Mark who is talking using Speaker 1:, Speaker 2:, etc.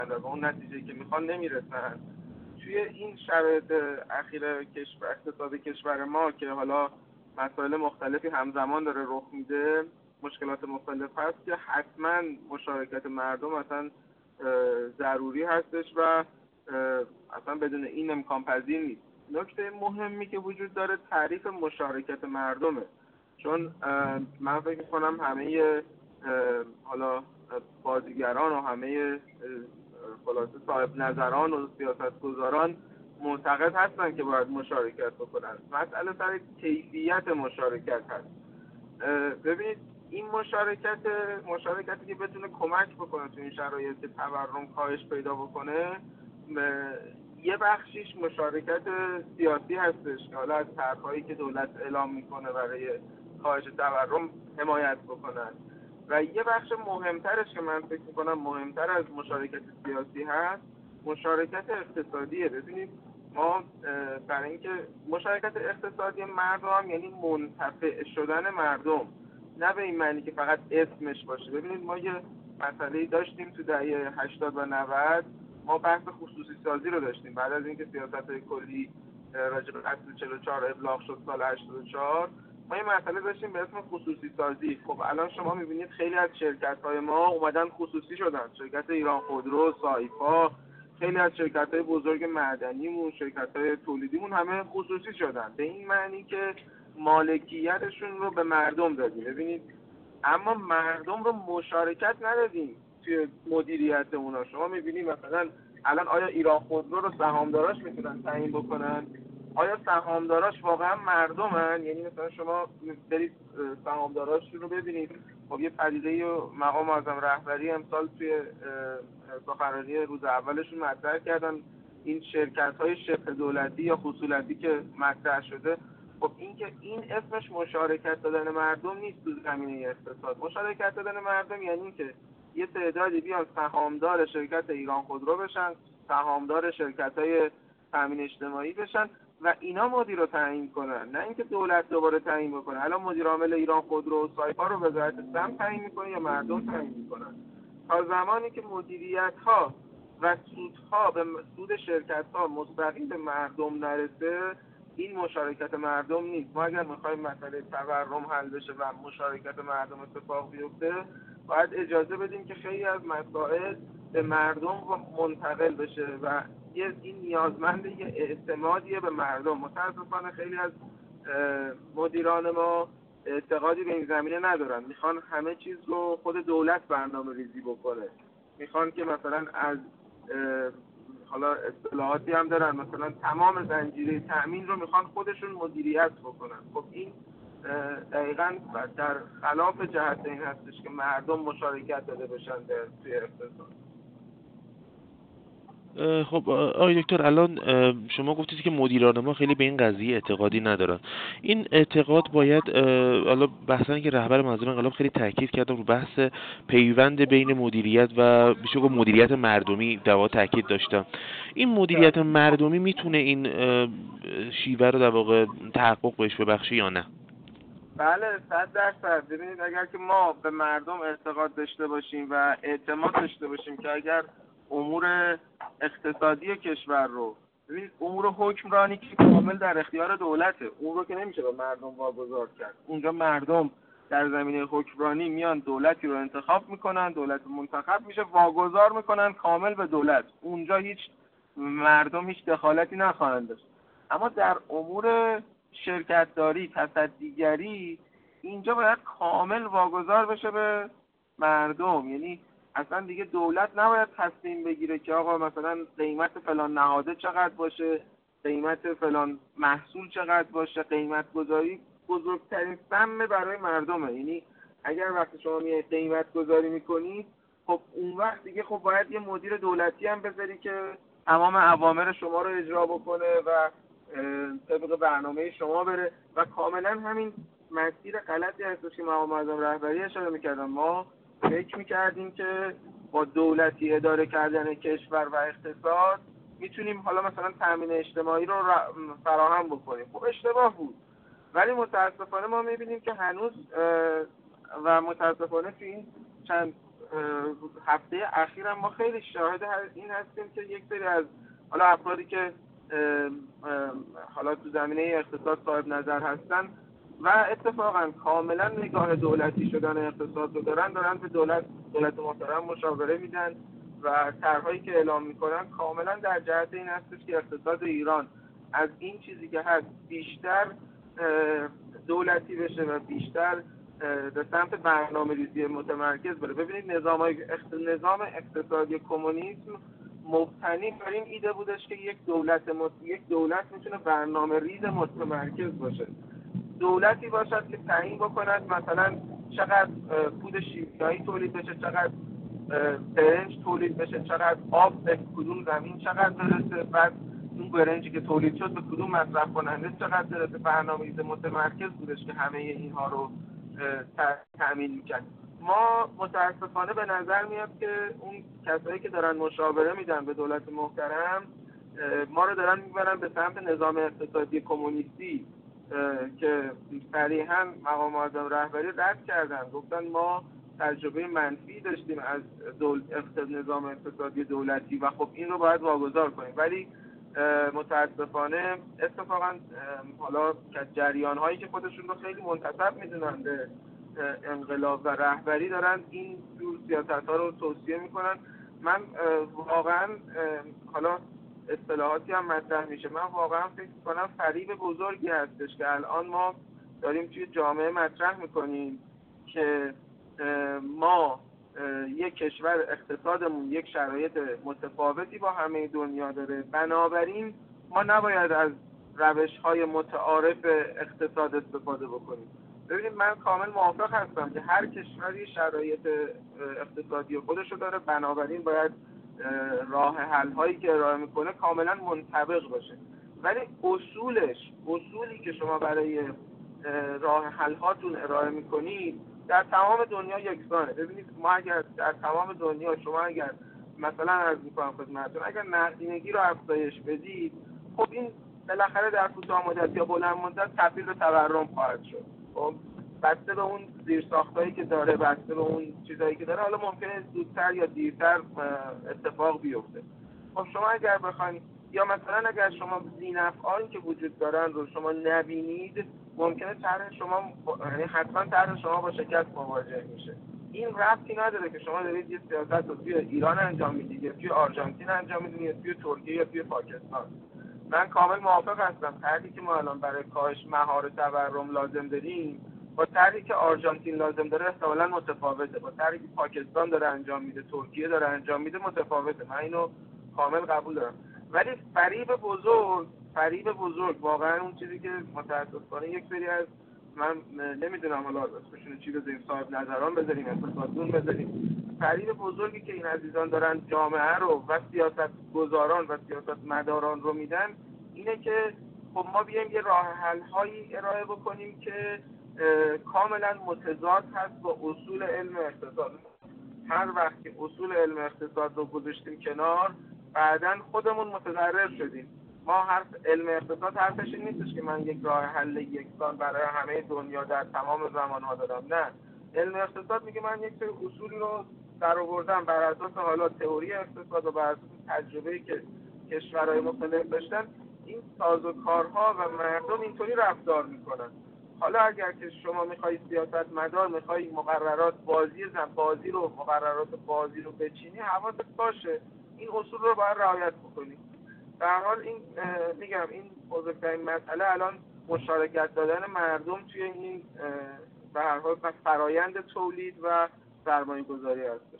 Speaker 1: و اون نتیجه که میخوان نمیرسن. توی این شرایط اخیر اقتصاد کشور ما که حالا مسائل مختلفی همزمان داره رخ میده، مشکلات مختلف هست، که حتما مشارکت مردم اصلا ضروری هستش و اصلا بدون این امکان پذیر نیست. نکته مهمی که وجود داره تعریف مشارکت مردمه، چون من فکر می‌کنم همه حالا بازیگران و همه خلاصه صاحب نظران و سیاستگزاران معتقد هستن که باید مشارکت بکنن. مسئله سر کیفیت مشارکت هست. ببینید این مشارکتی که بتونه کمک بکنه تو این شرایط که تورم کاهش پیدا بکنه، یه بخشیش مشارکت سیاسی هستش که حالا از طرح‌هایی که دولت اعلام میکنه برای کاهش تورم حمایت بکنن، و یه بخش مهمترش که من فکر میکنم مهمتر از مشارکت سیاسی هست مشارکت اقتصادیه. ببینید ما برای اینکه مشارکت اقتصادی مردم یعنی منتفع شدن مردم، نه به این معنی که فقط اسمش باشه. ببینید ما یه مسئله‌ای داشتیم تو دهه 80 و 90، ما بحث خصوصی سازی رو داشتیم بعد از اینکه سیاست کلی راجع به اصل 44 ابلاغ شد سال 84. ما یه مسئله داشتیم به اسم خصوصی سازی. خب الان شما می‌بینید خیلی از شرکت‌های ما اومدن خصوصی شدن، شرکت ایران خودرو، سایپا، خیلی از شرکت‌های بزرگ معدنیمون، شرکت‌های تولیدیمون همه خصوصی شدن، به این معنی که مالکیتشون رو به مردم دادیم. ببینید اما مردم رو مشارکت ندادیم توی مدیریت اونا. شما می‌بینید مثلا الان آیا ایران خودرو رو سهامداراش میتونن تعیین بکنن؟ آیا سهامداراش واقعا مردمن؟ یعنی مثلا شما برید سهامداراش رو ببینید. خب یه پدیده و مقام معظم رهبری امسال توی سخنرانی روز اولشون مطرح کردن، این شرکت‌های شبه دولتی یا خصوصی که مطرح شده. خب این اسمش مشارکت دادن مردم نیست تو زمینه اقتصاد. مشارکت دادن مردم یعنی که یه تعدادی بیان سهامدار شرکت ایران خودرو بشن، سهامدار شرکت‌های تامین اجتماعی بشن و اینا مدیر رو تعیین کنن، نه اینکه دولت دوباره تعیین بکنه. الان مدیر عامل ایران خودرو و سایپا رو وزارت سمت تعیین میکنه یا مردم تعیین میکنن؟ تا زمانی که مدیریت‌ها و سودها به سود شرکت‌ها مستقیم به مردم نرسه، این مشارکت مردم نیست. ما اگر می‌خوایم مسئله تورم حل بشه و مشارکت مردم اتفاق بیفته، باید اجازه بدیم که خیلی از مسائل به مردم منتقل بشه و این نیازمند یه اعتمادیه به مردم. متاسفانه خیلی از مدیران ما اعتقادی به این زمینه ندارن، میخوان همه چیز رو خود دولت برنامه ریزی بکنه، میخوان که مثلا از حالا اصطلاحاتی هم دارن، مثلا تمام زنجیره تأمین رو میخوان خودشون مدیریت بکنن. خب این دقیقاً در خلاف جهت این هستش که مردم مشارکت داده بشن توی اقتصاد.
Speaker 2: خب آقای دکتر، الان شما گفتید که مدیران ما خیلی به این قضیه اعتقادی ندارن. این اعتقاد باید حالا بحثا که رهبر منظومه انقلاب خیلی تاکید کردن رو بحث پیوند بین مدیریت و میشه گفت مدیریت مردمی دوا تاکید داشتن. این مدیریت مردمی میتونه این شیوه رو در واقع تحقق بهش ببخشه یا نه؟
Speaker 1: بله 100%. ببینید اگر که ما به مردم اعتقاد داشته باشیم و اعتماد داشته باشیم که اگر امور اقتصادی کشور رو، ببینید امور حکمرانی که کامل در اختیار دولته، اون رو که نمیشه به مردم واگذار کرد. اونجا مردم در زمینه حکمرانی میان دولتی رو انتخاب میکنن، دولت منتخب میشه، واگذار میکنن کامل به دولت. اونجا مردم هیچ دخالتی نخواهند داشت. اما در امور شرکتداری، تصدیگری، اینجا باید کامل واگذار بشه به مردم. یعنی اصلا دیگه دولت نباید تصمیم بگیره که آقا مثلا قیمت فلان نهاده چقدر باشه، قیمت فلان محصول چقدر باشه. قیمت گذاری بزرگترین سهم برای مردمه. یعنی اگر وقتی شما میای قیمت گذاری میکنید، خب اون وقت دیگه خب باید یه مدیر دولتی هم بذاری که تمام اوامر شما رو اجرا بکنه و طبق برنامه شما بره و کاملا همین مسیر غلطی هستش که مقام معظم رهبری اشاره میکردن. ما فکر میکردیم که با دولتی اداره کردن کشور و اقتصاد میتونیم حالا مثلا تامین اجتماعی رو فراهم بکنیم. خب اشتباه بود. ولی متاسفانه ما میبینیم که هنوز و متاسفانه تو این چند هفته اخیر ما خیلی شاهد این هستیم که یک سری از حالا افرادی که حالا تو زمینه اقتصاد صاحب نظر هستن و اتفاقا کاملا نگاه دولتی شدن اقتصاد رو دارن به دولت محترم مشاوره میدن و طرحهایی که اعلام میکنن کاملا در جهت این هستش که اقتصاد ایران از این چیزی که هست بیشتر دولتی بشه و بیشتر به سمت برنامه‌ریزی متمرکز بره. ببینید نظام اقتصادی کمونیسم مبتنی بر این ایده بودش که یک دولت میتونه برنامه‌ریز متمرکز باشه، دولتی باشد که تعیین بکند مثلا چقدر پود شیمیایی تولید بشه، چقدر برنج تولید بشه، چقدر آب به کدوم زمین چقدر برسه، بعد اون برنجی که تولید شد به کدوم مصرف کننده چقدر برسه. برنامه‌ریز متمرکز بودش که همه اینها رو تأمین میکرد. ما متاسفانه به نظر میاد که اون کسایی که دارن مشاوره میدن به دولت محترم ما رو دارن میبرن به سمت نظام اقتصادی کمونیستی که صریحاً مقام معظم رهبری رد کردن، گفتن ما تجربه منفی داشتیم از نظام اقتصادی دولتی و خب این رو باید واگذار کنیم. ولی متاسفانه اتفاقا حالا جریان هایی که خودشون رو خیلی منتسب میدونن به انقلاب و رهبری دارن این جور سیاست ها رو توصیه میکنن. من واقعا حالا اصطلاحاتی هم مطرح میشه، من واقعا فکر کنم فریب بزرگی هستش که الان ما داریم توی جامعه مطرح میکنیم که ما یک کشور اقتصادمون یک شرایط متفاوتی با همه دنیا داره، بنابراین ما نباید از روش‌های متعارف اقتصاد استفاده بکنیم. ببینید من کامل موافق هستم که هر کشوری شرایط اقتصادی خودشو داره، بنابراین باید راه حل هایی که ارائه میکنه کاملا منطبق باشه، ولی اصولی که شما برای راه حل هاتون ارائه میکنید در تمام دنیا یکسانه. ببینید ما اگر در تمام دنیا شما اگر مثلا عرض میکنم خدمتتون اگر نقدینگی رو افزایش بدید، خب این بالاخره در کوتاه مدت یا بلند مدت تبدیل به تورم خواهد شد. خب بسته به اون زیرساختایی که داره، بسته به اون چیزایی که داره، حالا ممکنه زودتر یا دیرتر اتفاق بیفته. خب شما اگر بخواید یا مثلا اگر شما ذی‌نفعانی که وجود دارن رو شما نبینید، ممکنه طرح شما یعنی حتما طرح شما با شکست مواجه میشه. این ربطی نداره که شما دارید یه سیاست رو توی ایران انجام میدید یا توی آرژانتین انجام میدید یا توی ترکیه یا توی پاکستان. من کامل موافق هستم طرحی که ما الان برای کاهش مهار تورم لازم داریم با طرحی که آرژانتین لازم داره احتمالاً متفاوته، با طرحی که پاکستان داره انجام میده، ترکیه داره انجام میده متفاوته. من اینو کامل قبول دارم. ولی فریب بزرگ واقعا اون چیزی که متاسفانه یک سری از من نمیدونم حالا اسمشون چی بذاریم، صاحب نظران بذاریم، اقتصاددون بذاریم، فریب بزرگی که این عزیزان دارن جامعه رو و سیاست گذاران و سیاست مداران رو میدن اینه که خب ما بیایم یه راه حل هایی ارائه بکنیم که کاملا متضاد هست با اصول علم اقتصاد. هر وقت که اصول علم اقتصاد رو گذاشتیم کنار، بعداً خودمون متضرر شدیم. ما علم اقتصاد حرفش این نیستش که من یک راه حل یکسان برای همه دنیا در تمام زمانها دارم. نه، علم اقتصاد میگه من یک سری اصولی رو در آوردم بر اساس حالا تئوری اقتصاد و بر اساس تجربه‌ای که کشورهای مختلف داشتن، این سازوکارها و مردم اینطوری رفتار میکنن. حالا اگر که شما میخوای سیاست مدار، میخوای مقررات مقررات بازی رو بچینی، حواست باشه این اصول رو باید رعایت بکنی. در حال این میگم این بزرگترین مسئله الان مشارکت دادن مردم توی این به هر حال فرایند تولید و سرمایه گذاری هستش.